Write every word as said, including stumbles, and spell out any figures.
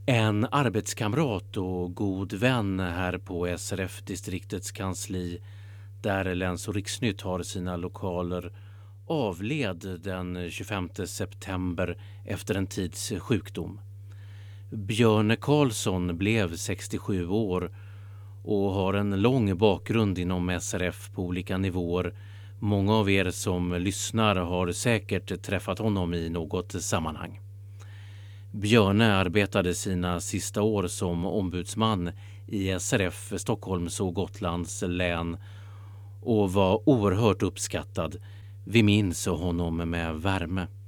En arbetskamrat och god vän här på S R F-distriktets kansli, där Läns- och Riksnytt har sina lokaler, avled den tjugofemte september efter en tids sjukdom. Björne Karlsson blev sextiosju år och har en lång bakgrund inom S R F på olika nivåer. Många av er som lyssnar har säkert träffat honom i något sammanhang. Björne arbetade sina sista år som ombudsman i S R F Stockholms och Gotlands län och var oerhört uppskattad. Vi minns honom med värme.